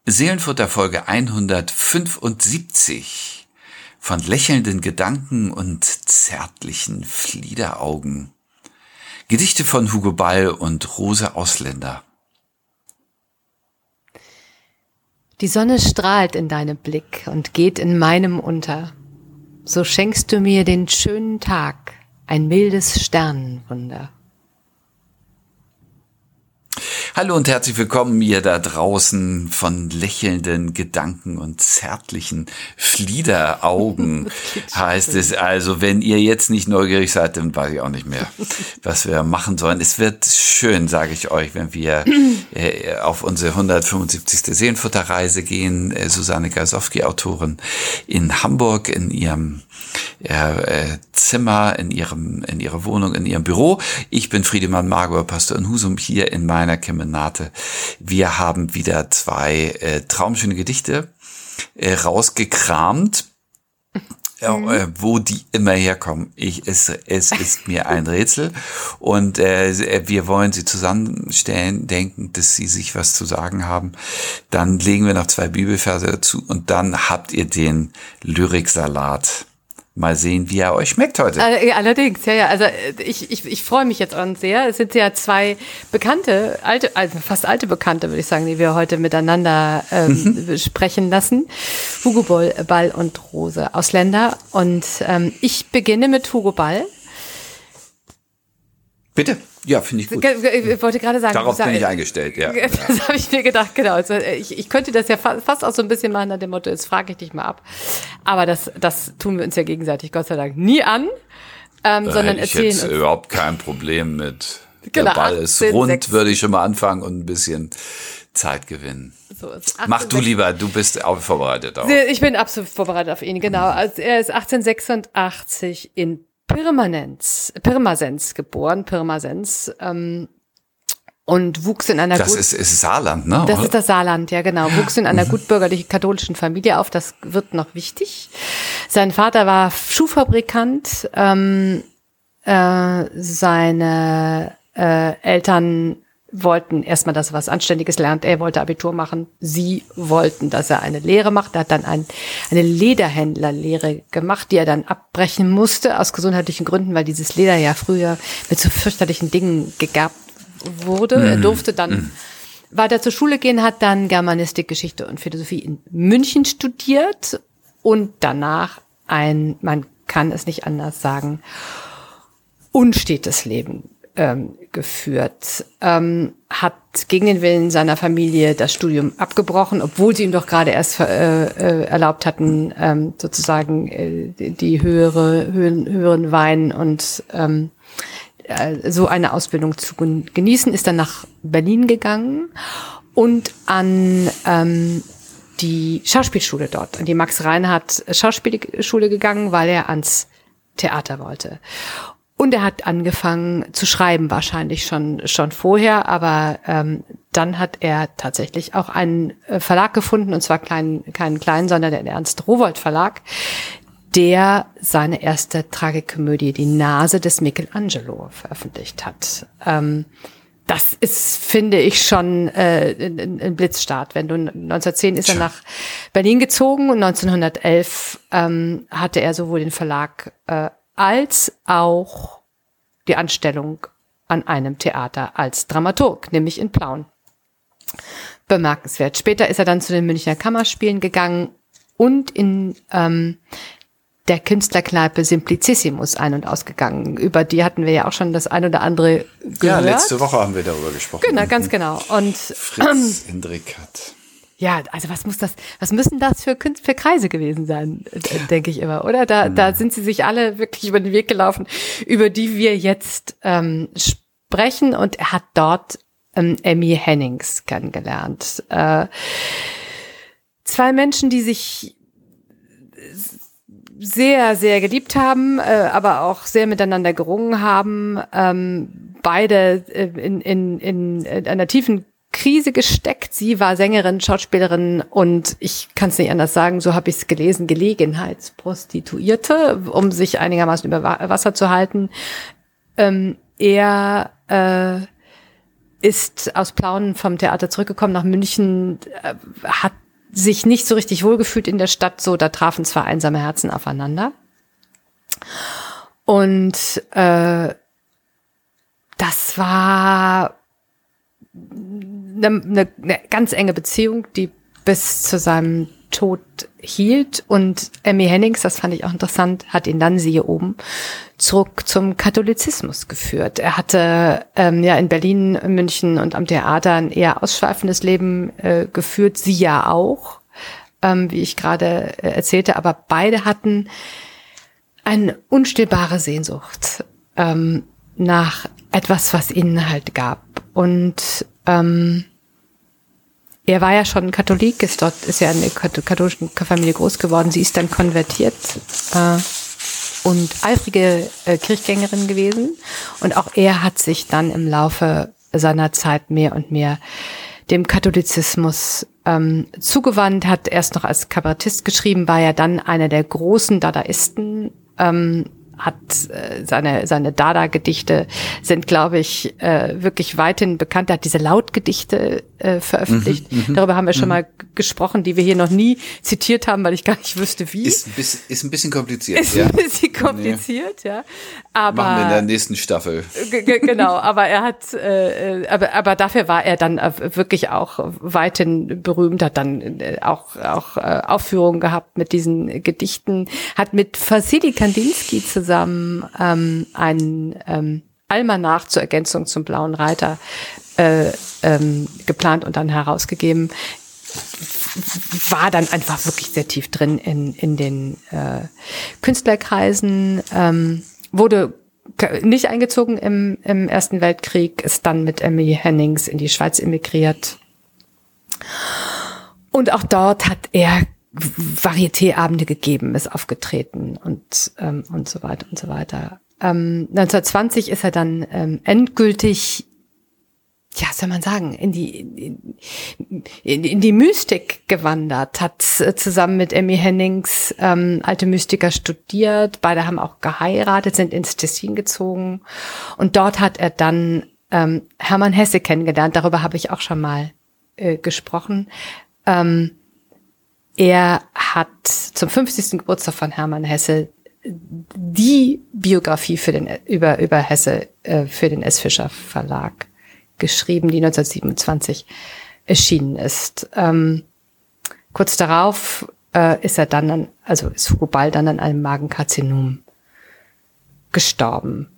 Seelenfutter Folge 175 von lächelnden Gedanken und zärtlichen Fliederaugen. Gedichte von Hugo Ball und Rose Ausländer. Die Sonne strahlt in deinem Blick und geht in meinem unter. So schenkst du mir den schönen Tag, ein mildes Sternenwunder. Hallo und herzlich willkommen, ihr da draußen von lächelnden Gedanken und zärtlichen Fliederaugen, heißt es. Also, wenn ihr jetzt nicht neugierig seid, dann weiß ich auch nicht mehr, was wir machen sollen. Es wird schön, sage ich euch, wenn wir auf unsere 175. Seelenfutterreise gehen. Susanne Gasowski, Autorin in Hamburg, in ihrem Zimmer, in ihrer Wohnung, in ihrem Büro. Ich bin Friedemann Margot, Pastor in Husum, hier in meiner Kemenate. Wir haben wieder zwei traumschöne Gedichte rausgekramt. Wo die immer herkommen. Es ist mir ein Rätsel. Und wir wollen sie zusammenstellen, denken, dass sie sich was zu sagen haben. Dann legen wir noch zwei Bibelverse dazu und dann habt ihr den Lyriksalat. Mal sehen, wie er euch schmeckt heute. Allerdings, ja. Also ich freue mich jetzt auch sehr. Es sind ja zwei bekannte, fast alte Bekannte, würde ich sagen, die wir heute miteinander sprechen lassen. Hugo Ball und Rose Ausländer. Und ich beginne mit Hugo Ball. Bitte? Ja, finde ich gut. Ich wollte gerade sagen. Darauf bin ich eingestellt, ja. Das habe ich mir gedacht, genau. Also ich könnte das ja fast auch so ein bisschen machen nach dem Motto, jetzt frage ich dich mal ab. Aber das tun wir uns ja gegenseitig, Gott sei Dank, nie an, sondern erzählen uns. Ich hätte überhaupt kein Problem mit. Genau, der Ball ist rund, würde ich schon mal anfangen und ein bisschen Zeit gewinnen. So, mach du lieber, du bist auch vorbereitet auf. Ich bin absolut vorbereitet auf ihn, genau. Also er ist 1886 in Pirmasens geboren, und wuchs in einer Das ist Saarland, ne? Das ist das Saarland, ja genau. Wuchs in einer gutbürgerlichen katholischen Familie auf, das wird noch wichtig. Sein Vater war Schuhfabrikant, seine Eltern wollten erstmal, dass er was Anständiges lernt. Er wollte Abitur machen. Sie wollten, dass er eine Lehre macht. Er hat dann eine Lederhändlerlehre gemacht, die er dann abbrechen musste, aus gesundheitlichen Gründen, weil dieses Leder ja früher mit so fürchterlichen Dingen gegerbt wurde. Er durfte dann weiter zur Schule gehen, hat dann Germanistik, Geschichte und Philosophie in München studiert und danach man kann es nicht anders sagen, unstetes Leben geführt, hat gegen den Willen seiner Familie das Studium abgebrochen, obwohl sie ihm doch gerade erst erlaubt hatten, sozusagen die höheren Wein und so eine Ausbildung zu genießen, ist dann nach Berlin gegangen und an die Schauspielschule dort, an die Max-Reinhardt Schauspielschule gegangen, weil er ans Theater wollte. Und er hat angefangen zu schreiben, wahrscheinlich schon vorher, aber dann hat er tatsächlich auch einen Verlag gefunden, und zwar keinen kleinen, sondern den Ernst-Rowohlt Verlag, der seine erste Tragikomödie, Die Nase des Michelangelo, veröffentlicht hat. Das ist, finde ich, schon ein Blitzstart. 1910 ist er nach Berlin gezogen und 1911 hatte er sowohl den Verlag als auch die Anstellung an einem Theater als Dramaturg, nämlich in Plauen. Bemerkenswert. Später ist er dann zu den Münchner Kammerspielen gegangen und in der Künstlerkneipe Simplicissimus ein- und ausgegangen. Über die hatten wir ja auch schon das ein oder andere gehört. Ja, letzte Woche haben wir darüber gesprochen. Genau, ganz genau. Und Fritz Hendrickert. Ja, also was müssen das für Kreise gewesen sein, denke ich immer, oder? Da sind sie sich alle wirklich über den Weg gelaufen, über die wir jetzt sprechen, und er hat dort Emmy Hennings kennengelernt. Zwei Menschen, die sich sehr, sehr geliebt haben, aber auch sehr miteinander gerungen haben, beide in einer tiefen Krise gesteckt. Sie war Sängerin, Schauspielerin und ich kann es nicht anders sagen, so habe ich es gelesen, Gelegenheitsprostituierte, um sich einigermaßen über Wasser zu halten. Er ist aus Plauen vom Theater zurückgekommen nach München, hat sich nicht so richtig wohlgefühlt in der Stadt. So, da trafen zwei einsame Herzen aufeinander. Und das war eine ganz enge Beziehung, die bis zu seinem Tod hielt. Und Emmy Hennings, das fand ich auch interessant, hat ihn dann, siehe oben, zurück zum Katholizismus geführt. Er hatte in Berlin, München und am Theater ein eher ausschweifendes Leben geführt, sie ja auch, wie ich gerade erzählte, aber beide hatten eine unstillbare Sehnsucht nach etwas, was ihnen halt gab. Und er war ja schon Katholik, ist ja in der katholischen Familie groß geworden. Sie ist dann konvertiert und eifrige Kirchgängerin gewesen. Und auch er hat sich dann im Laufe seiner Zeit mehr und mehr dem Katholizismus zugewandt, hat erst noch als Kabarettist geschrieben, war ja dann einer der großen Dadaisten, hat seine Dada-Gedichte sind, glaube ich, wirklich weithin bekannt. Er hat diese Lautgedichte veröffentlicht. Darüber haben wir schon mal gesprochen, die wir hier noch nie zitiert haben, weil ich gar nicht wüsste, wie. Ist ein bisschen kompliziert. Ist ein bisschen kompliziert, ja. Aber machen wir in der nächsten Staffel. Genau, aber er hat, aber dafür war er dann wirklich auch weithin berühmt, hat dann auch Aufführungen gehabt mit diesen Gedichten, hat mit Wassily Kandinsky zusammen einen Almanach zur Ergänzung zum Blauen Reiter geplant und dann herausgegeben, war dann einfach wirklich sehr tief drin in den Künstlerkreisen, wurde nicht eingezogen im Ersten Weltkrieg, ist dann mit Emmy Hennings in die Schweiz emigriert. Und auch dort hat er Varieté-Abende gegeben, ist aufgetreten und so weiter und so weiter. 1920 ist er dann endgültig, ja, soll man sagen, in die Mystik gewandert, hat zusammen mit Emmy Hennings alte Mystiker studiert, beide haben auch geheiratet, sind ins Tessin gezogen und dort hat er dann Hermann Hesse kennengelernt, darüber habe ich auch schon mal gesprochen. Er hat zum 50. Geburtstag von Hermann Hesse die Biografie über Hesse für den S. Fischer Verlag geschrieben, die 1927 erschienen ist. Kurz darauf ist Hugo Ball dann an einem Magenkarzinom gestorben.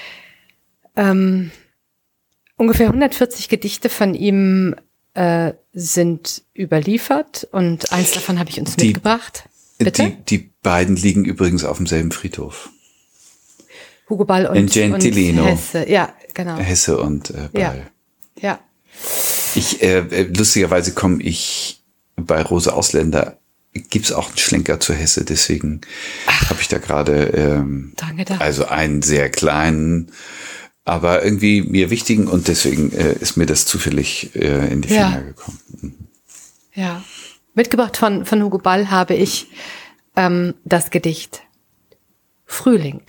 Ungefähr 140 Gedichte von ihm sind überliefert und eins davon habe ich uns mitgebracht. Bitte? Die beiden liegen übrigens auf demselben Friedhof. Hugo Ball und Hesse. Ja, genau. Hesse und Ball. Ja. Lustigerweise komme ich bei Rose Ausländer, gibt's auch einen Schlenker zu Hesse, deswegen habe ich da gerade also einen sehr kleinen, aber irgendwie mir wichtigen und deswegen ist mir das zufällig in die Finger gekommen. Ja. Mitgebracht von Hugo Ball habe ich das Gedicht Frühling.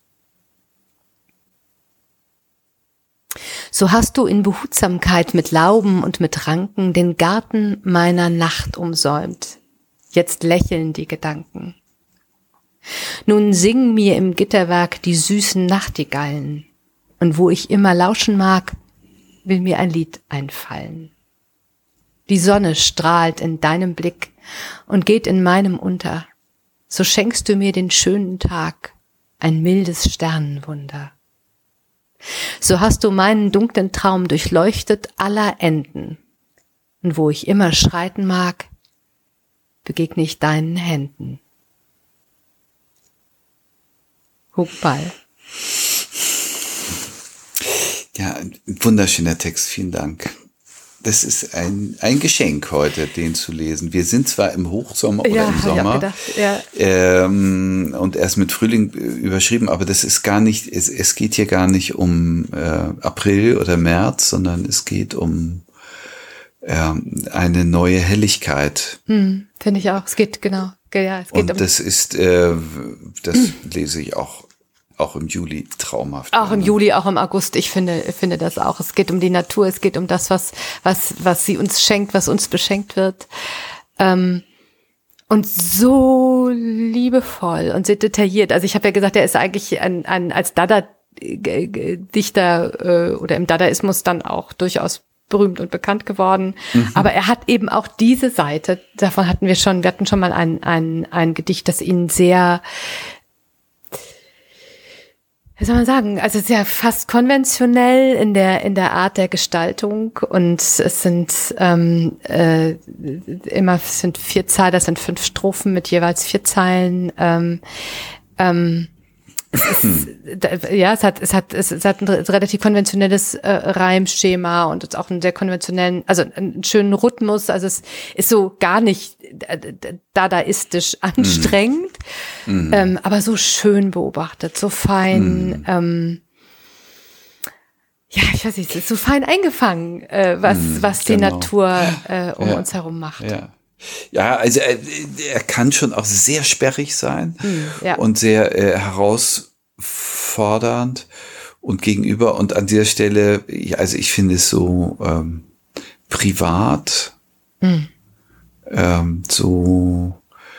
So hast du in Behutsamkeit mit Lauben und mit Ranken den Garten meiner Nacht umsäumt. Jetzt lächeln die Gedanken. Nun sing mir im Gitterwerk die süßen Nachtigallen. Und wo ich immer lauschen mag, will mir ein Lied einfallen. Die Sonne strahlt in deinem Blick und geht in meinem unter. So schenkst du mir den schönen Tag, ein mildes Sternenwunder. So hast du meinen dunklen Traum durchleuchtet aller Enden. Und wo ich immer schreiten mag, begegne ich deinen Händen. Hugo Ball. Ja, ein wunderschöner Text, vielen Dank. Das ist ein Geschenk heute, den zu lesen. Wir sind zwar im Hochsommer oder im Sommer und erst mit Frühling überschrieben, aber das ist gar nicht, es geht hier gar nicht um April oder März, sondern es geht um eine neue Helligkeit. Finde ich auch. Es geht, genau. Ja, es geht und das ist, das lese ich auch auch im Juli traumhaft. Auch im Juli, auch im August. Ich finde das auch. Es geht um die Natur, es geht um das, was sie uns schenkt, was uns beschenkt wird. Und so liebevoll und so detailliert. Also ich habe ja gesagt, er ist eigentlich als Dada-Dichter oder im Dadaismus dann auch durchaus berühmt und bekannt geworden. Aber er hat eben auch diese Seite, davon wir hatten schon mal ein Gedicht, das ihn sehr, wie soll man sagen, also sehr fast konventionell in der Art der Gestaltung, und es sind es sind 4 Zeilen, das sind 5 Strophen mit jeweils 4 Zeilen. Es hat ein relativ konventionelles Reimschema und auch einen sehr konventionellen, also einen schönen Rhythmus. Also es ist so gar nicht dadaistisch anstrengend, aber so schön beobachtet, so fein. Ich weiß nicht, es ist so fein eingefangen, was die Natur um uns herum macht. Ja, also er kann schon auch sehr sperrig sein und sehr herausfordernd und gegenüber. Und an dieser Stelle, also ich finde es so privat, so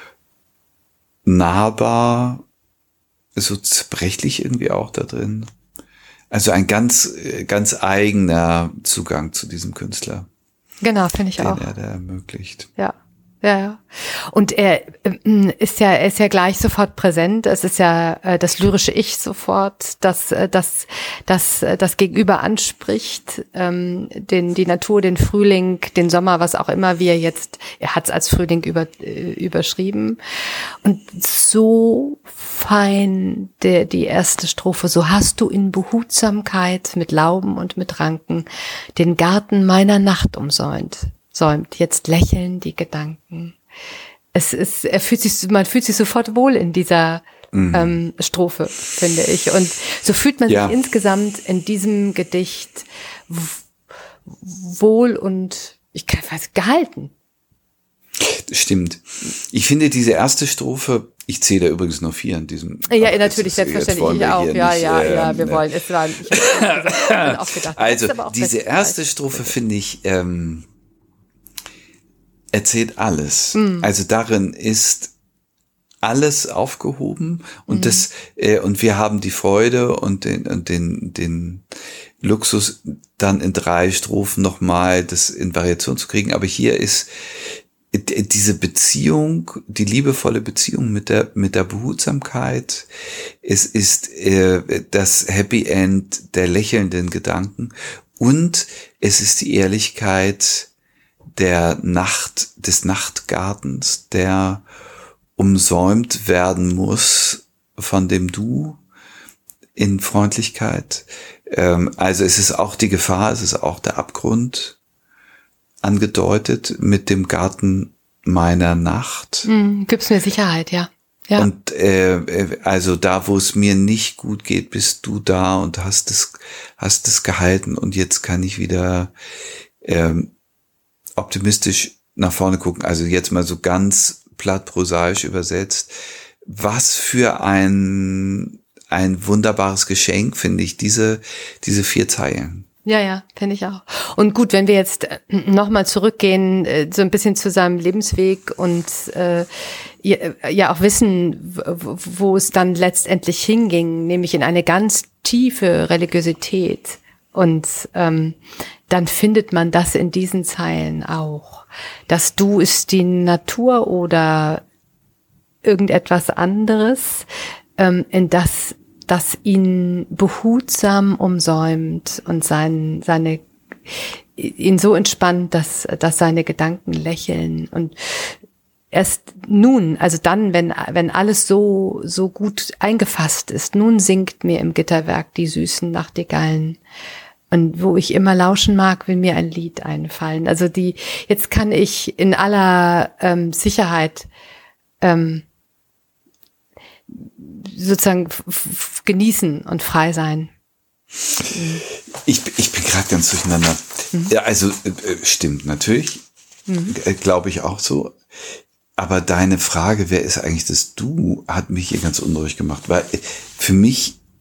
nahbar, so zerbrechlich irgendwie auch da drin. Also ein ganz eigener Zugang zu diesem Künstler. Genau, finde ich auch. Den er da ermöglicht. Ja. Und er ist ja gleich sofort präsent. Es ist ja das lyrische Ich sofort, das Gegenüber anspricht, die Natur, den Frühling, den Sommer, was auch immer er hat es als Frühling überschrieben. Und so fein die erste Strophe: So hast du in Behutsamkeit mit Lauben und mit Ranken den Garten meiner Nacht umsäumt. Jetzt lächeln die Gedanken. Man fühlt sich sofort wohl in dieser Strophe, finde ich. Und so fühlt man sich insgesamt in diesem Gedicht wohl und gehalten. Stimmt. Ich finde diese erste Strophe, ich zähle da übrigens noch 4 in diesem. Ja, natürlich, selbstverständlich. Ich auch. Wir wollen. Ich habe auch gedacht. Also, diese erste Strophe finde ich, erzählt alles. Also darin ist alles aufgehoben und und wir haben die Freude und den Luxus, dann in 3 Strophen nochmal das in Variation zu kriegen. Aber hier ist diese Beziehung, die liebevolle Beziehung mit der Behutsamkeit. Es ist das Happy End der lächelnden Gedanken, und es ist die Ehrlichkeit des Nachtgartens, der umsäumt werden muss von dem Du in Freundlichkeit. Also es ist auch die Gefahr, es ist auch der Abgrund angedeutet mit dem Garten meiner Nacht. Gibt's mir Sicherheit, ja. Und also da, wo es mir nicht gut geht, bist du da und hast es gehalten, und jetzt kann ich wieder optimistisch nach vorne gucken. Also jetzt mal so ganz platt prosaisch übersetzt. Was für ein wunderbares Geschenk, finde ich, diese 4 Zeilen. Ja, finde ich auch. Und gut, wenn wir jetzt nochmal zurückgehen, so ein bisschen zu seinem Lebensweg und auch wissen, wo es dann letztendlich hinging, nämlich in eine ganz tiefe Religiosität. Und dann findet man das in diesen Zeilen auch. Das Du ist die Natur oder irgendetwas anderes, in das ihn behutsam umsäumt und ihn so entspannt, dass seine Gedanken lächeln. Und erst nun, also dann, wenn alles so gut eingefasst ist, nun singt mir im Gitterwerk die süßen Nachtigallen. Und wo ich immer lauschen mag, will mir ein Lied einfallen. Also jetzt kann ich in aller Sicherheit sozusagen genießen und frei sein. Ich bin gerade ganz durcheinander. Ja, also stimmt natürlich, glaube ich auch so. Aber deine Frage, wer ist eigentlich das Du, hat mich hier ganz unruhig gemacht, weil für mich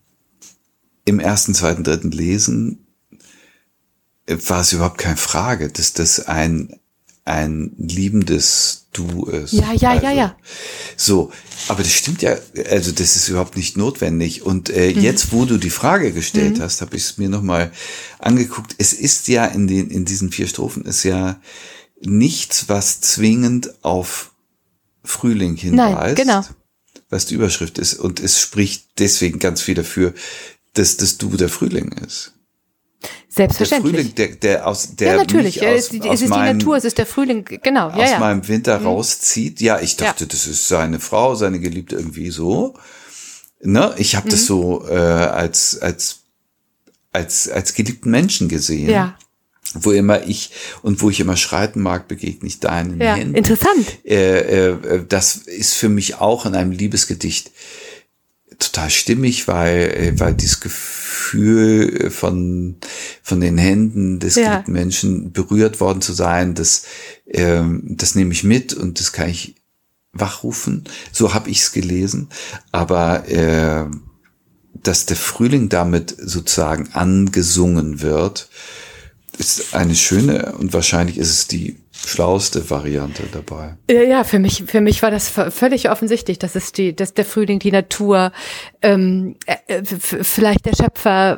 im ersten, zweiten, dritten Lesen war es überhaupt keine Frage, dass das ein liebendes Du ist. Ja. So, aber das stimmt ja, also das ist überhaupt nicht notwendig. Und jetzt, wo du die Frage gestellt hast, habe ich es mir nochmal angeguckt. Es ist ja in diesen 4 Strophen ist ja nichts, was zwingend auf Frühling hinweist. Nein, genau. Was die Überschrift ist. Und es spricht deswegen ganz viel dafür, dass das Du der Frühling ist. Selbstverständlich. Der Frühling, der ja, natürlich. mich Es ist die Natur, es ist der Frühling, genau. Aus meinem Winter rauszieht. Ja, ich dachte, das ist seine Frau, seine Geliebte irgendwie so. Ne? Ich habe das so als geliebten Menschen gesehen. Ja. Wo ich immer schreiten mag, begegne ich deinen Händen. Interessant. Das ist für mich auch in einem Liebesgedicht total stimmig, weil dieses Gefühl von den Händen des geliebten Menschen berührt worden zu sein, das nehme ich mit und das kann ich wachrufen. So habe ich es gelesen. Aber dass der Frühling damit sozusagen angesungen wird, ist eine schöne und wahrscheinlich ist es die schlauste Variante dabei. Ja, für mich war das völlig offensichtlich, dass der Frühling, die Natur, vielleicht der Schöpfer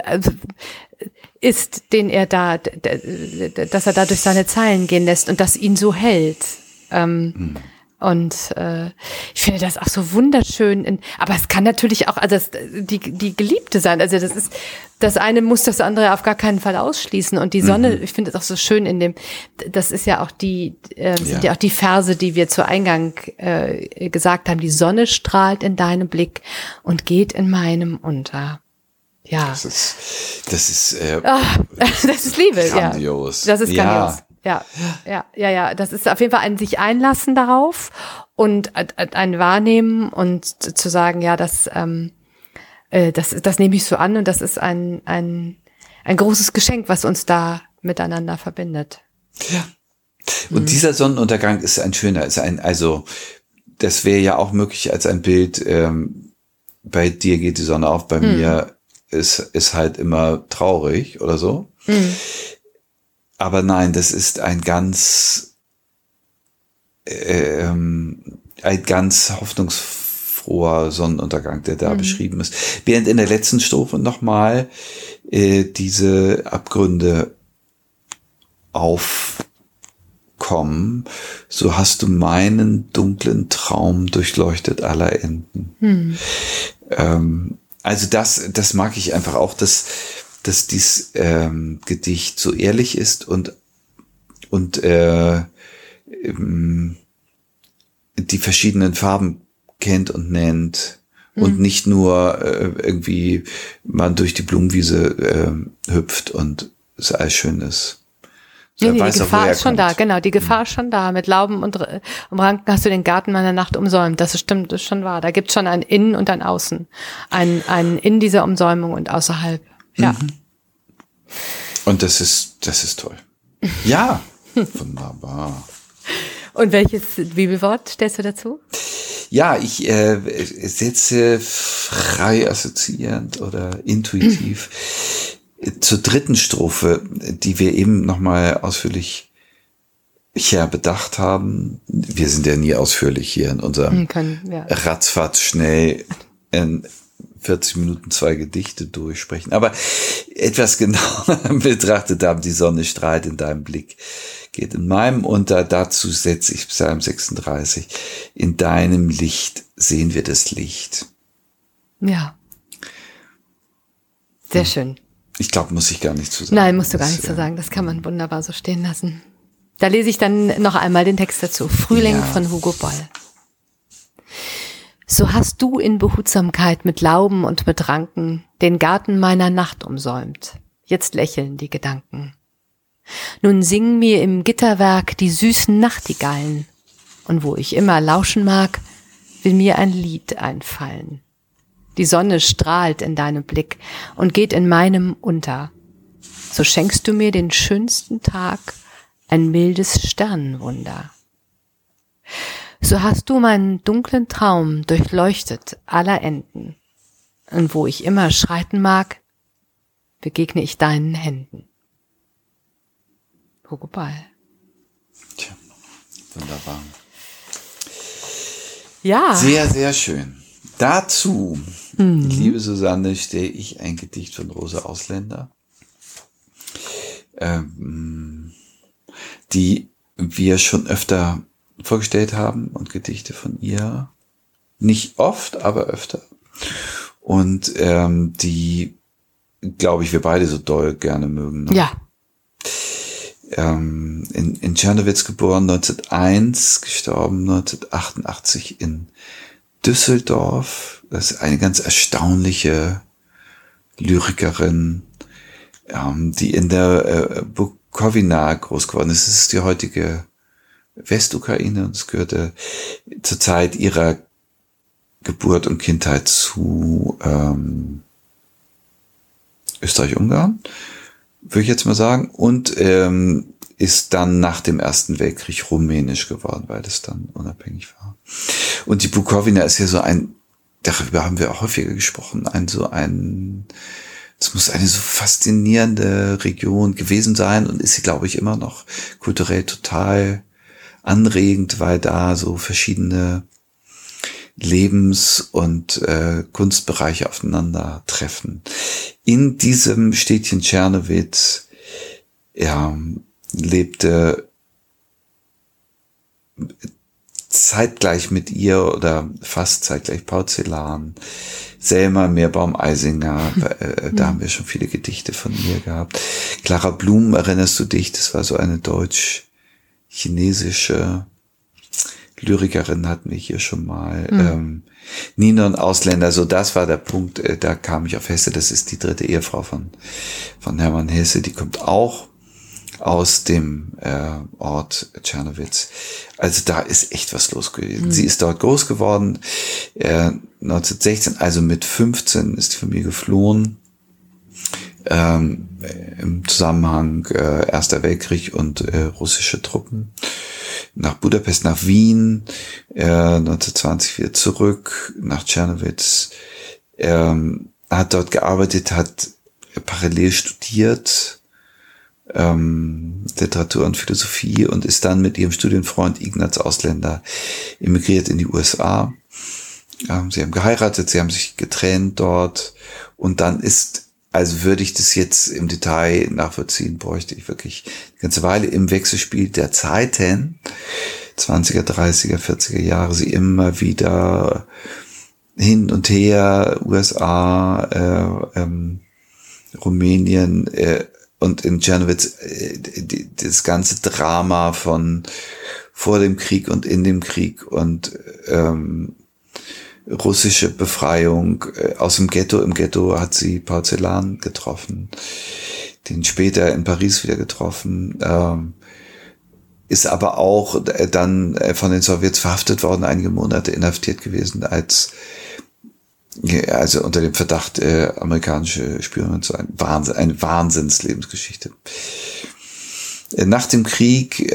ist, den er dass er da durch seine Zeilen gehen lässt und das ihn so hält. Und ich finde das auch so wunderschön. Aber es kann natürlich auch die Geliebte sein. Also das eine muss das andere auf gar keinen Fall ausschließen. Und die Sonne, ich finde es auch so schön das ist ja auch sind ja auch die Verse, die wir zu Eingang gesagt haben. Die Sonne strahlt in deinem Blick und geht in meinem unter. Ja. Das ist Liebe. Grandios. Ja. Das ist grandios. Ja. Das ist auf jeden Fall ein sich einlassen darauf und ein Wahrnehmen und zu sagen, ja, das nehme ich so an und das ist ein großes Geschenk, was uns da miteinander verbindet. Ja. Und dieser Sonnenuntergang ist ein schöner, also das wäre ja auch möglich als ein Bild, bei dir geht die Sonne auf, bei mir ist halt immer traurig oder so. Aber nein, das ist ein ganz hoffnungsfroher Sonnenuntergang, der da beschrieben ist. Während in der letzten Strophe nochmal diese Abgründe aufkommen, so hast du meinen dunklen Traum durchleuchtet aller Enden. Also das mag ich einfach auch, dass dies Gedicht so ehrlich ist und die verschiedenen Farben kennt und nennt und nicht nur irgendwie man durch die Blumenwiese hüpft und es alles schön ist. Die Gefahr ist schon da, genau, die Gefahr ist schon da. Mit Lauben und Ranken hast du den Garten meiner Nacht umsäumt. Das stimmt, das ist schon wahr. Da gibt's schon ein Innen und ein Außen. Ein in dieser Umsäumung und außerhalb. Ja. Und das ist toll. Ja, wunderbar. Und welches Bibelwort stellst du dazu? Ja, ich setze frei assoziierend oder intuitiv zur dritten Strophe, die wir eben nochmal ausführlich bedacht haben. Wir sind ja nie ausführlich hier in unserem ratzfatz schnell 40 Minuten 2 Gedichte durchsprechen. Aber etwas genauer betrachtet haben, die Sonne strahlt in deinem Blick, geht in meinem unter. Dazu setze ich Psalm 36. In deinem Licht sehen wir das Licht. Ja. Sehr schön. Ich glaube, muss ich gar nicht zu sagen. Nein, musst du gar nicht zu sagen. Das kann man wunderbar so stehen lassen. Da lese ich dann noch einmal den Text dazu. Frühling von Hugo Boll. So hast du in Behutsamkeit mit Lauben und mit Ranken den Garten meiner Nacht umsäumt. Jetzt lächeln die Gedanken. Nun singen mir im Gitterwerk die süßen Nachtigallen. Und wo ich immer lauschen mag, will mir ein Lied einfallen. Die Sonne strahlt in deinem Blick und geht in meinem unter. So schenkst du mir den schönsten Tag, ein mildes Sternenwunder. So hast du meinen dunklen Traum durchleuchtet aller Enden. Und wo ich immer schreiten mag, begegne ich deinen Händen. Hugo Ball. Tja, wunderbar. Ja. Sehr, sehr schön. Dazu, liebe Susanne, stelle ich ein Gedicht von Rosa Ausländer, die wir schon öfter vorgestellt haben und Gedichte von ihr. Nicht oft, aber öfter. Und die, glaube ich, wir beide so doll gerne mögen. Ne? Ja. In Czernowitz geboren, 1901, gestorben 1988 in Düsseldorf. Das ist eine ganz erstaunliche Lyrikerin, die in der Bukowina groß geworden ist. Das ist die heutige Westukraine und es gehörte zur Zeit ihrer Geburt und Kindheit zu Österreich-Ungarn, würde ich jetzt mal sagen, und ist dann nach dem Ersten Weltkrieg rumänisch geworden, weil es dann unabhängig war. Und die Bukowina ist ja so darüber haben wir auch häufiger gesprochen, es muss eine so faszinierende Region gewesen sein und ist sie, glaube ich, immer noch kulturell total anregend, weil da so verschiedene Lebens- und Kunstbereiche aufeinandertreffen. In diesem Städtchen Czernowitz lebte zeitgleich mit ihr oder fast zeitgleich Paul Celan, Selma Meerbaum-Eisinger, da haben wir schon viele Gedichte von ihr gehabt. Clara Blum, erinnerst du dich? Das war so eine deutsch-chinesische Lyrikerin, hatten wir hier schon mal. Ninon Ausländer, so das war der Punkt, da kam ich auf Hesse, das ist die dritte Ehefrau von Hermann Hesse, die kommt auch aus dem Ort Czernowitz. Also da ist echt was los gewesen. Sie ist dort groß geworden. 1916, also mit 15 ist die Familie geflohen. Im Zusammenhang Erster Weltkrieg und russische Truppen. Nach Budapest, nach Wien, 1920 wieder zurück, nach Czernowitz. Hat dort gearbeitet, hat parallel studiert, Literatur und Philosophie und ist dann mit ihrem Studienfreund Ignaz Ausländer emigriert in die USA. Sie haben geheiratet, sie haben sich getrennt dort und dann also würde ich das jetzt im Detail nachvollziehen, bräuchte ich wirklich eine ganze Weile im Wechselspiel der Zeiten, 20er, 30er, 40er Jahre, sie immer wieder hin und her, USA, Rumänien, und in Czernowitz das ganze Drama von vor dem Krieg und in dem Krieg und russische Befreiung aus dem Ghetto. Im Ghetto hat sie Paul Celan getroffen, den später in Paris wieder getroffen, ist aber auch dann von den Sowjets verhaftet worden, einige Monate inhaftiert gewesen, also unter dem Verdacht, amerikanische Spione zu sein. Eine Wahnsinnslebensgeschichte. Nach dem Krieg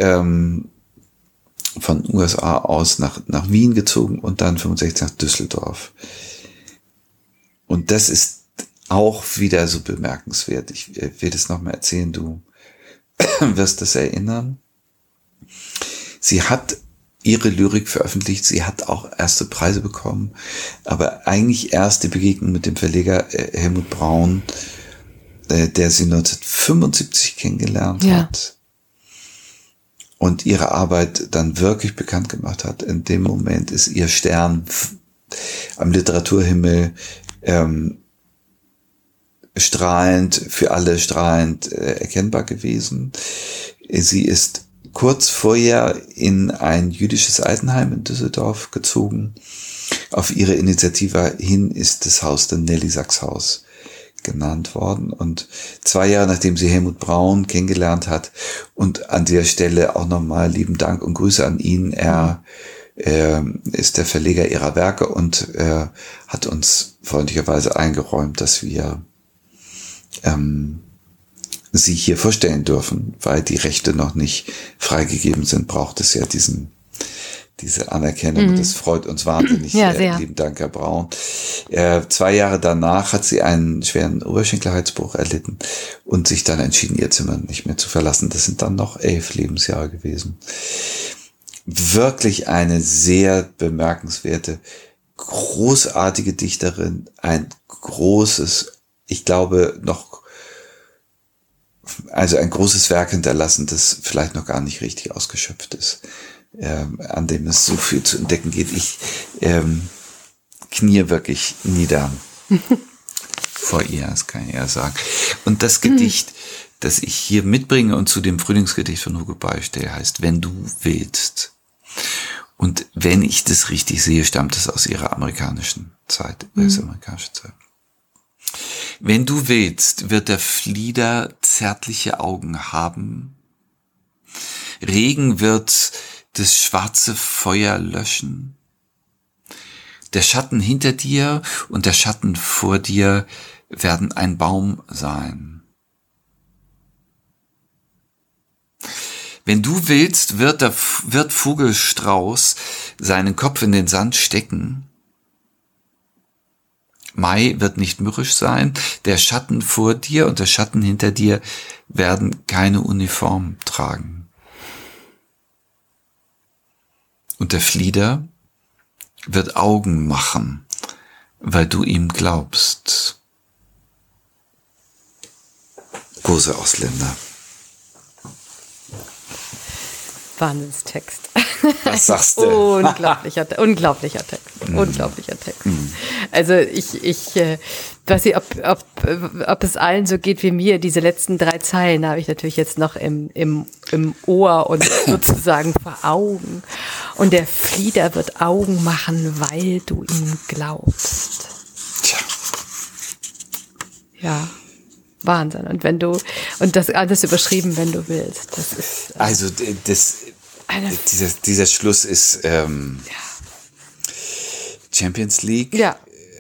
von USA aus nach Wien gezogen und dann 65 nach Düsseldorf. Und das ist auch wieder so bemerkenswert. Ich will das nochmal erzählen, du wirst das erinnern. Sie hat ihre Lyrik veröffentlicht, sie hat auch erste Preise bekommen, aber eigentlich erste Begegnung mit dem Verleger Helmut Braun, der sie 1975 kennengelernt hat und ihre Arbeit dann wirklich bekannt gemacht hat. In dem Moment ist ihr Stern am Literaturhimmel strahlend, für alle strahlend erkennbar gewesen. Sie ist kurz vorher in ein jüdisches Altenheim in Düsseldorf gezogen. Auf ihre Initiative hin ist das Haus der Nelly Sachs Haus genannt worden. Und 2 Jahre nachdem sie Helmut Braun kennengelernt hat, und an der Stelle auch nochmal lieben Dank und Grüße an ihn, er ist der Verleger ihrer Werke und hat uns freundlicherweise eingeräumt, dass wir sie hier vorstellen dürfen, weil die Rechte noch nicht freigegeben sind, braucht es ja diese Anerkennung. Das freut uns wahnsinnig. Ja, sehr. Lieben Dank, Herr Braun. 2 Jahre danach hat sie einen schweren Oberschenkelhalsbruch erlitten und sich dann entschieden, ihr Zimmer nicht mehr zu verlassen. Das sind dann noch 11 Lebensjahre gewesen. Wirklich eine sehr bemerkenswerte, großartige Dichterin, ein großes, ich glaube ein großes Werk hinterlassen, das vielleicht noch gar nicht richtig ausgeschöpft ist, an dem es so viel zu entdecken geht. Ich knie wirklich nieder vor ihr, das kann ich eher sagen. Und das Gedicht, das ich hier mitbringe und zu dem Frühlingsgedicht von Hugo beistelle, heißt Wenn du willst. Und wenn ich das richtig sehe, stammt es aus ihrer amerikanischen Zeit, US-amerikanische Zeit. Wenn du willst, wird der Flieder zärtliche Augen haben. Regen wird das schwarze Feuer löschen. Der Schatten hinter dir und der Schatten vor dir werden ein Baum sein. Wenn du willst, wird Vogelstrauß seinen Kopf in den Sand stecken. Mai wird nicht mürrisch sein, der Schatten vor dir und der Schatten hinter dir werden keine Uniform tragen. Und der Flieder wird Augen machen, weil du ihm glaubst. Große Ausländer. Wahnsinnstext. Was sagst du? Unglaublicher Text. Unglaublicher Text. Also ich weiß nicht, ob es allen so geht wie mir. Diese letzten 3 Zeilen habe ich natürlich jetzt noch im Ohr und sozusagen vor Augen. Und der Flieder wird Augen machen, weil du ihm glaubst. Tja. Ja. Wahnsinn. Und das alles überschrieben, wenn du willst. Das ist, also dieser Schluss ist Champions League. Ja.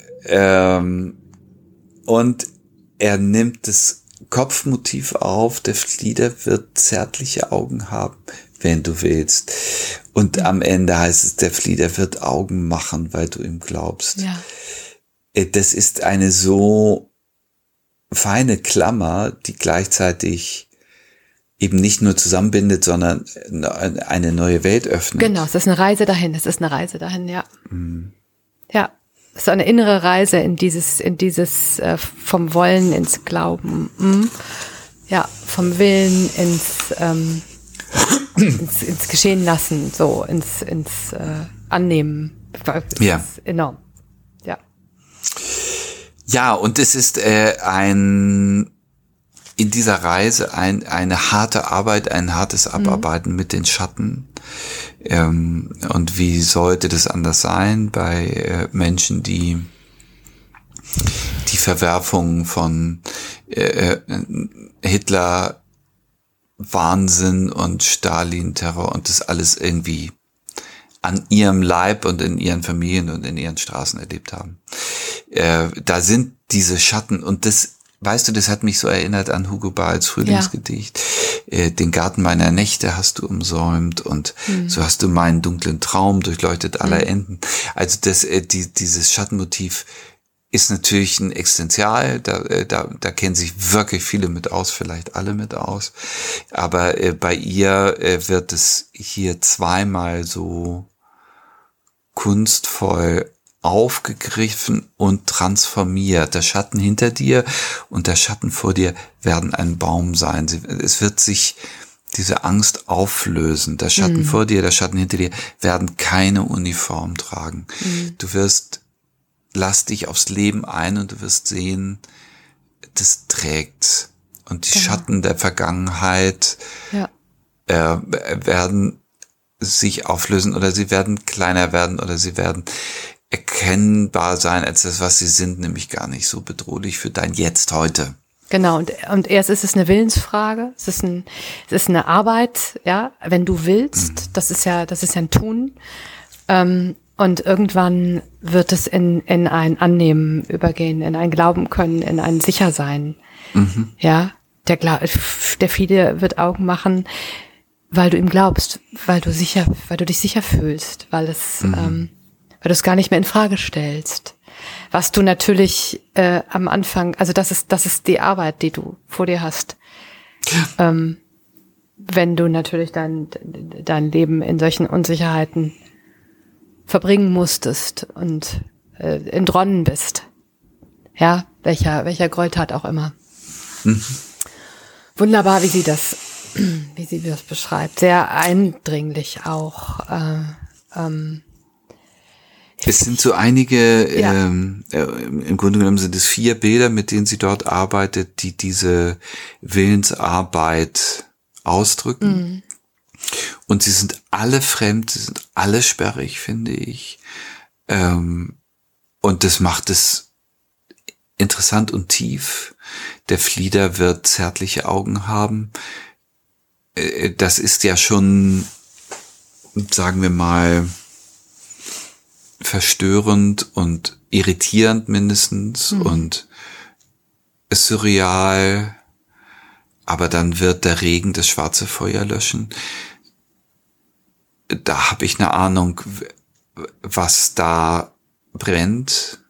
Und er nimmt das Kopfmotiv auf, der Flieder wird zärtliche Augen haben, wenn du willst. Und am Ende heißt es, der Flieder wird Augen machen, weil du ihm glaubst. Ja. Das ist eine so feine Klammer, die gleichzeitig eben nicht nur zusammenbindet, sondern eine neue Welt öffnet. Genau, es ist eine Reise dahin, ja. Ja, es ist eine innere Reise in dieses vom Wollen ins Glauben. Ja, vom Willen ins Geschehen lassen, so, ins Annehmen. Das ist enorm. Ja. Ja, und es ist in dieser Reise eine harte Arbeit, ein hartes Abarbeiten mit den Schatten. Und wie sollte das anders sein bei Menschen, die Verwerfungen von Hitler, Wahnsinn und Stalin-Terror und das alles irgendwie an ihrem Leib und in ihren Familien und in ihren Straßen erlebt haben. Da sind diese Schatten und das, weißt du, das hat mich so erinnert an Hugo Bals Frühlingsgedicht. Ja. Den Garten meiner Nächte hast du umsäumt und so hast du meinen dunklen Traum durchleuchtet aller Enden. Also dieses Schattenmotiv ist natürlich ein Existenzial, da kennen sich wirklich viele mit aus, vielleicht alle mit aus. Aber bei ihr wird es hier zweimal so kunstvoll aufgegriffen und transformiert. Der Schatten hinter dir und der Schatten vor dir werden ein Baum sein. Es wird sich diese Angst auflösen. Der Schatten vor dir, der Schatten hinter dir werden keine Uniform tragen. Lass dich aufs Leben ein und du wirst sehen, das trägt. Und die Schatten der Vergangenheit werden sich auflösen oder sie werden kleiner werden oder sie werden erkennbar sein als das, was sie sind, nämlich gar nicht so bedrohlich für dein Jetzt heute. Genau, und erst ist es eine Willensfrage, es ist eine Arbeit, ja, wenn du willst, das ist ja ein Tun, und irgendwann wird es in ein Annehmen übergehen, in ein Glauben können, in ein Sichersein, ja, der viele wird Augen machen, weil du ihm glaubst, weil du dich sicher fühlst, weil du es gar nicht mehr in Frage stellst, Was du natürlich am Anfang, also das ist die Arbeit, die du vor dir hast. Wenn du natürlich dein Leben in solchen Unsicherheiten verbringen musstest und entronnen bist. Ja, welcher Gräueltat auch immer. Wunderbar, wie sie das beschreibt. Sehr eindringlich auch. Es sind so einige, im Grunde genommen sind es 4 Bilder, mit denen sie dort arbeitet, die diese Willensarbeit ausdrücken. Und sie sind alle fremd, sie sind alle sperrig, finde ich. Und das macht es interessant und tief. Der Flieder wird zärtliche Augen haben. Das ist ja schon, sagen wir mal, verstörend und irritierend mindestens und surreal. Aber dann wird der Regen das schwarze Feuer löschen. Da habe ich eine Ahnung, was da brennt.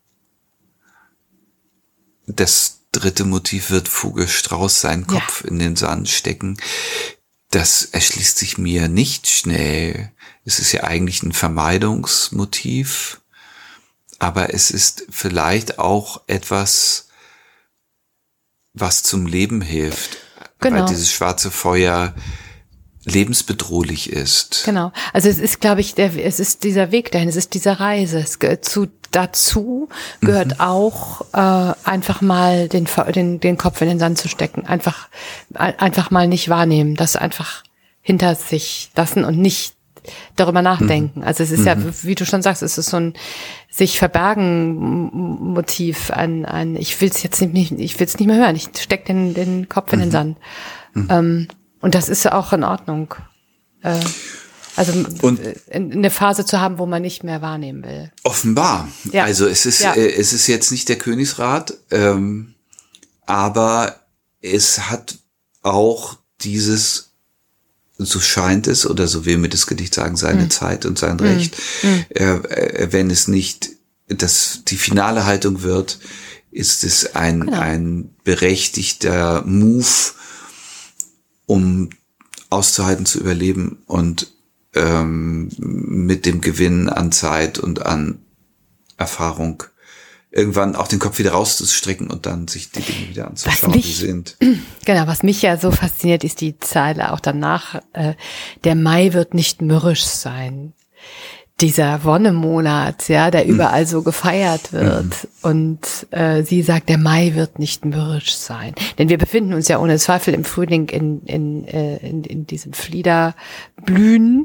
Das 3. Motiv wird Vogelstrauß seinen Kopf in den Sand stecken. Das erschließt sich mir nicht schnell. Es ist ja eigentlich ein Vermeidungsmotiv, aber es ist vielleicht auch etwas, was zum Leben hilft, weil dieses schwarze Feuer lebensbedrohlich ist. Genau. Also es ist, glaube ich, es ist dieser Weg dahin, es ist diese Reise. Dazu gehört auch einfach mal den Kopf in den Sand zu stecken, einfach mal nicht wahrnehmen, das einfach hinter sich lassen und nicht darüber nachdenken. Also es ist ja, wie du schon sagst, es ist so ein sich verbergen Motiv, ein ich will es jetzt nicht mehr hören, ich steck den Kopf in den Sand. Und das ist ja auch in Ordnung. Also eine Phase zu haben, wo man nicht mehr wahrnehmen will. Offenbar. Ja. Also es ist jetzt nicht der Königsrat, aber es hat auch dieses, so scheint es, oder so will mir das Gedicht sagen, seine Zeit und sein Recht. Wenn es nicht die finale Haltung wird, ist es ein berechtigter Move, um auszuhalten, zu überleben und mit dem Gewinn an Zeit und an Erfahrung irgendwann auch den Kopf wieder rauszustrecken und dann sich die Dinge wieder anzuschauen, wie sie sind. Genau, was mich ja so fasziniert, ist die Zeile auch danach, der Mai wird nicht mürrisch sein. Dieser Wonnemonat, ja, der überall so gefeiert wird. Und sie sagt, der Mai wird nicht mürrisch sein. Denn wir befinden uns ja ohne Zweifel im Frühling in diesem Fliederblühen.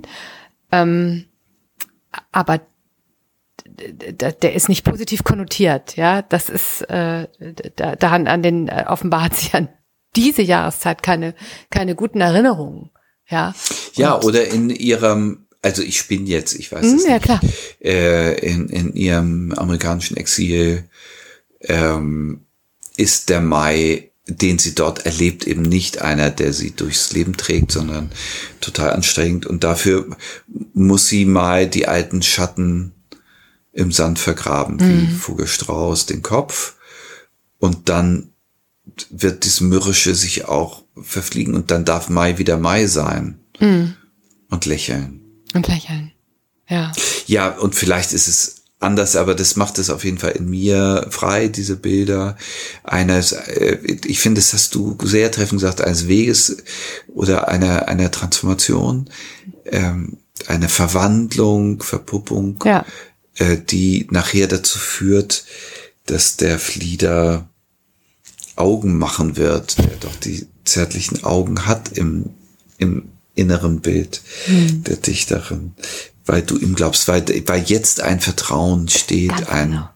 Aber der ist nicht positiv konnotiert, ja. Das ist offenbar hat sie an diese Jahreszeit keine guten Erinnerungen, ja. Ja, oder in ihrem, also ich spinne jetzt, ich weiß es nicht. Klar. In ihrem amerikanischen Exil ist der Mai, den sie dort erlebt, eben nicht einer, der sie durchs Leben trägt, sondern total anstrengend. Und dafür muss sie mal die alten Schatten im Sand vergraben, wie Vogelstrauß den Kopf. Und dann wird das Mürrische sich auch verfliegen und dann darf Mai wieder Mai sein. Und lächeln. Und lächeln, ja. Ja, und vielleicht ist es anders, aber das macht es auf jeden Fall in mir frei, diese Bilder ich finde, das hast du sehr treffend gesagt, eines Weges oder einer Transformation, eine Verwandlung, Verpuppung, die nachher dazu führt, dass der Flieder Augen machen wird, der doch die zärtlichen Augen hat im inneren Bild der Dichterin, weil du ihm glaubst, weil jetzt ein Vertrauen steht, eine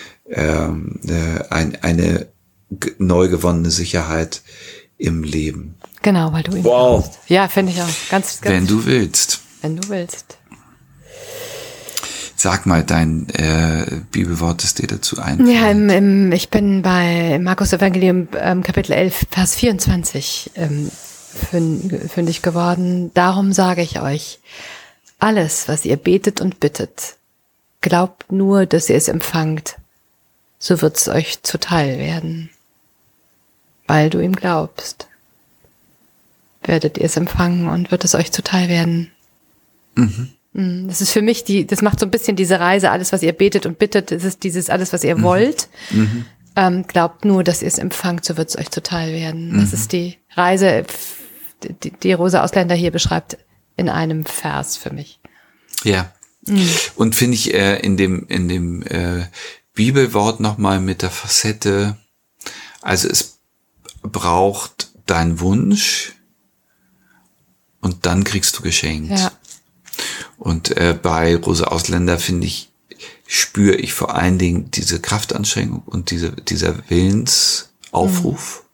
neu gewonnene Sicherheit im Leben. Genau, weil du ihm glaubst. Ja, finde ich auch. Ganz Wenn du willst. Wenn du willst. Sag mal dein Bibelwort, das dir dazu einfällt. Ja, ich bin bei Markus Evangelium Kapitel 11, Vers 24 fündig geworden. Darum sage ich euch, alles, was ihr betet und bittet, glaubt nur, dass ihr es empfangt so wird's euch zuteil werden. Weil du ihm glaubst, werdet ihr es empfangen und wird es euch zuteil werden. Das ist für mich das macht so ein bisschen diese Reise, alles, was ihr betet und bittet, das ist dieses alles, was ihr wollt. Glaubt nur, dass ihr es empfangt, so wird es euch zuteil werden. Das ist die Reise, die Rosa Ausländer hier beschreibt, in einem Vers für mich. Ja. Und finde ich in dem Bibelwort nochmal mit der Facette, also es braucht dein Wunsch und dann kriegst du geschenkt. Ja. Und bei Rosa Ausländer spüre ich vor allen Dingen diese Kraftanstrengung und dieser Willensaufruf,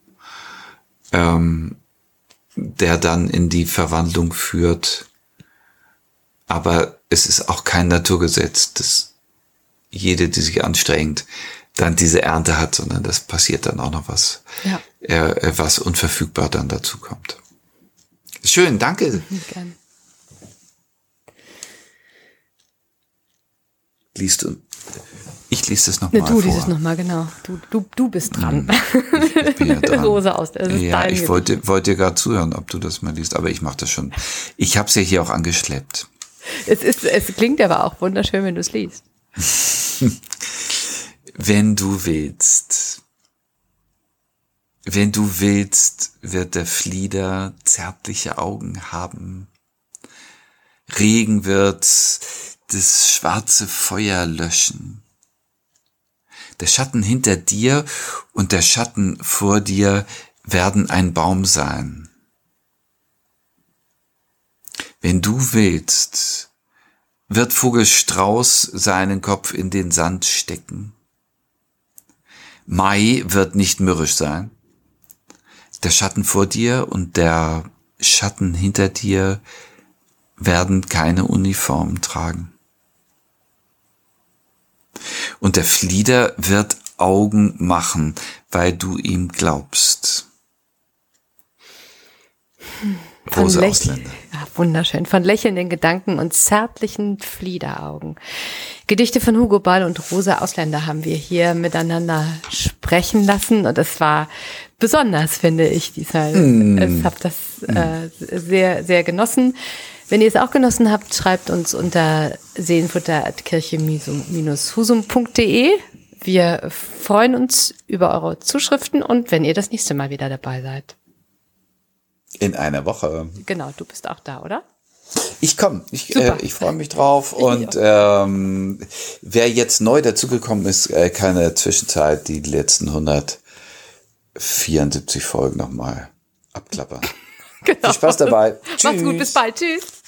der dann in die Verwandlung führt. Aber es ist auch kein Naturgesetz, dass jede, die sich anstrengt, dann diese Ernte hat, sondern das passiert dann auch noch was, was unverfügbar dann dazu kommt. Schön, danke. Gerne. Liest du? Ich lese das nochmal vor. Du liest es nochmal, genau. Du bist dran. Ich bin ja dran. Rosa aus. Ja, ich wollte dir gerade zuhören, ob du das mal liest, aber ich mache das schon. Ich habe es ja hier auch angeschleppt. Es klingt aber auch wunderschön, wenn du es liest. Wenn du willst, wird der Flieder zärtliche Augen haben. Regen wird das schwarze Feuer löschen. Der Schatten hinter dir und der Schatten vor dir werden ein Baum sein. Wenn du willst, wird Vogel Strauß seinen Kopf in den Sand stecken. Mai wird nicht mürrisch sein. Der Schatten vor dir und der Schatten hinter dir werden keine Uniform tragen. Und der Flieder wird Augen machen, weil du ihm glaubst. Rosa Ausländer. Ja, wunderschön. Von lächelnden Gedanken und zärtlichen Fliederaugen. Gedichte von Hugo Ball und Rosa Ausländer haben wir hier miteinander sprechen lassen. Und es war besonders, finde ich, diesmal. Ich habe das sehr, sehr genossen. Wenn ihr es auch genossen habt, schreibt uns unter seelenfutter@kirche-husum.de. Wir freuen uns über eure Zuschriften und wenn ihr das nächste Mal wieder dabei seid. In einer Woche. Genau, du bist auch da, oder? Ich komme. Ich freue mich drauf. Und wer jetzt neu dazugekommen ist, kann in der Zwischenzeit die letzten 174 Folgen nochmal abklappern. Genau. Viel Spaß dabei. Macht's gut, bis bald. Tschüss.